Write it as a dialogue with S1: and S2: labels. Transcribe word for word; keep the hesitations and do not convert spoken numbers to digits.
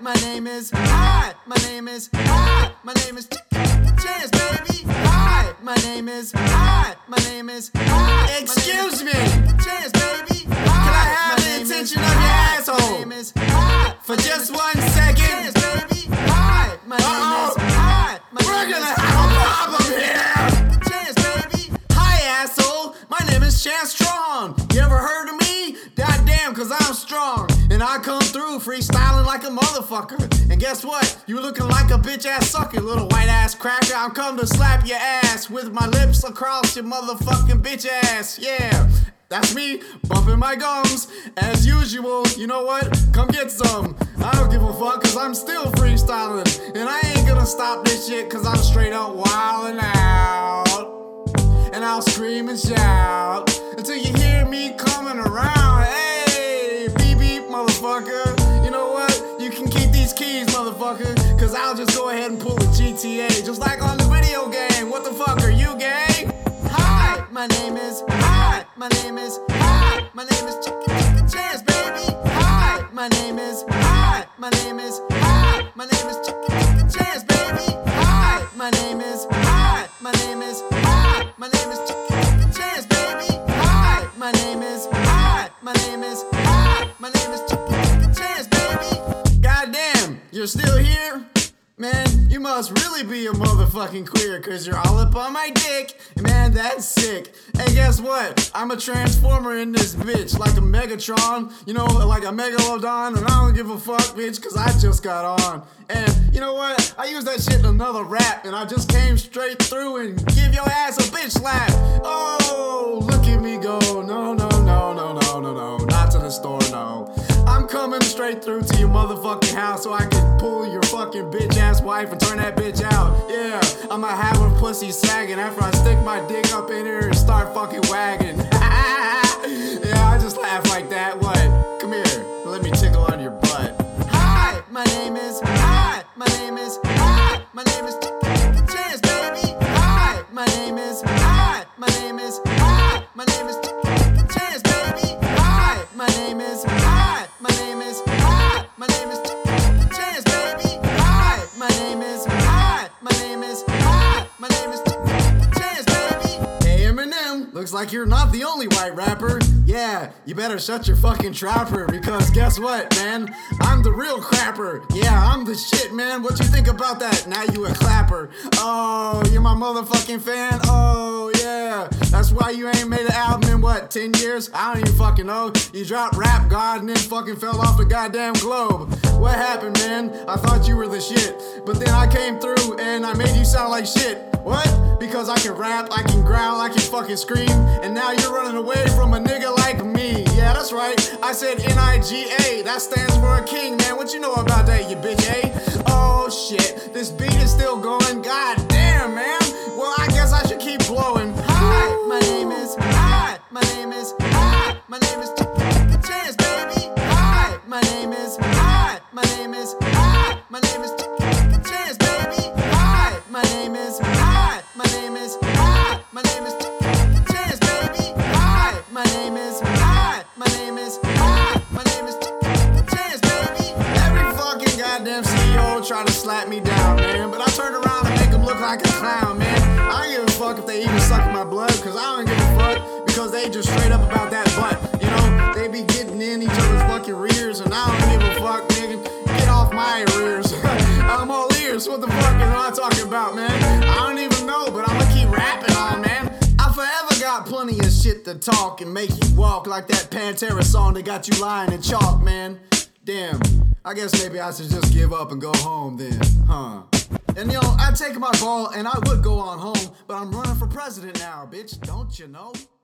S1: my name is, hi, my name is, hi, my name is Chicken Chance, baby. Hi, my name is, hi, my name is, hi.
S2: Excuse me.
S1: Chance, baby.
S2: Can I have the attention of your asshole?
S1: My name is, hi,
S2: For just one second.
S1: Chance, baby. Hi, my name is, hi, my
S2: We're
S1: name
S2: gonna
S1: is,
S2: have a problem here.
S1: Chance, baby.
S2: Hi, asshole. My name is Chance Strong. You ever heard of me? Goddamn, cause I'm strong. And I come through freestyling like a motherfucker. And guess what? You looking like a bitch ass sucker, little white ass cracker. I'm come to slap your ass with my lips across your motherfucking bitch ass. Yeah. That's me, bumping my gums, as usual. You know what? Come get some. I don't give a fuck, cause I'm still freestyling. And I ain't gonna stop this shit, cause I'm straight up wildin' out. And I'll scream and shout until you hear me coming around. Hey, beep beep, motherfucker. You know what? You can keep these keys, motherfucker, cause I'll just go ahead and pull a G T A, just like on the video game. What the fuck are you, gay?
S1: Hi, my name is, hi, my name is, hi, my name is Chicken Chance, baby. Hi, my name is, hi, my name is, hi, my name is Chicken Chance, baby. Hi, my name is, hi, my name is, hi, my name is Chicken Chance, baby. Hi, my name is, hi, my name is, hi, my name is Chicken Chance, baby.
S2: Goddamn, you're still here? Man, you must really be a motherfucking queer, cause you're all up on my dick. Man, that's sick. Hey, guess what? I'm a transformer in this bitch, like a Megatron, you know, like a Megalodon, and I don't give a fuck, bitch, cause I just got on. And you know what? I used that shit in another rap, and I just came straight through and give your ass a bitch slap. Oh, look at me go. No, no, no, no, no, no, no. Not to the store, no. I'm coming straight through to your motherfucking house so I can pull your fucking bitch ass wife and turn that bitch out. Yeah, I'ma have her pussy sagging after I stick my dick up in her and start fucking wagging. Yeah, I just laugh like that. What? Come here, let me tickle on your butt.
S1: Hi, my name is, hi, my name is, hi, my name is Chicken Chance, baby. Hi, my name is, hi, my name is, hi, my name is Chicken Chance, baby. Hi, my name is, hi, my name is, hi, my name is Chicken Chance, baby. Hi, my name is, hi, my name is, hi, my name is Chicken Chance, baby.
S2: Hey Eminem, looks like you're not the only white rapper. Yeah, you better shut your fucking trapper, because guess what, man? I'm the real crapper. Yeah, I'm the shit, man. What you think about that? Now you a clapper. Oh, you're my motherfucking fan? Oh, yeah. That's why you ain't made an album in what, ten years? I don't even fucking know. You dropped Rap God and then fucking fell off the goddamn globe. What happened, man? I thought you were the shit. But then I came through and I made you sound like shit. What? Because I can rap, I can growl, I can fucking scream, and now you're running away from a nigga like me. Yeah, that's right. I said N I G A. That stands for a king, man. What you know about that, you bitch, eh? Oh shit, this beat is still going. God damn, man. Well, I guess I should keep blowing.
S1: Hi, my name is, hi, my name is, hi, my name is Chicken Chance, baby. Hi, my name is, hi, my name is, hi, my name is Chicken Chance, baby. Hi, my name is, hi, my name is, hi, my name is Chicken Chance, baby. Hi, my name is, hi, my name is, hi, my name is Chicken Chance, baby.
S2: Every fucking goddamn C E O try to slap me down, man, but I turn around and make them look like a clown, man. I don't give a fuck if they even suck my blood, cause I don't give a fuck, because they just straight up about that butt. You know, they be getting in each other's fucking rears, and I don't give a fuck, nigga. Get off my rears. I'm all ears. What the fuck am I talking about, man? I don't even know, but I'ma keep rapping on, man. I forever got plenty of shit to talk and make you walk like that Pantera song that got you lying in chalk, man. Damn, I guess maybe I should just give up and go home then, huh? And you know, I'd take my ball and I would go on home, but I'm running for president now, bitch, don't you know?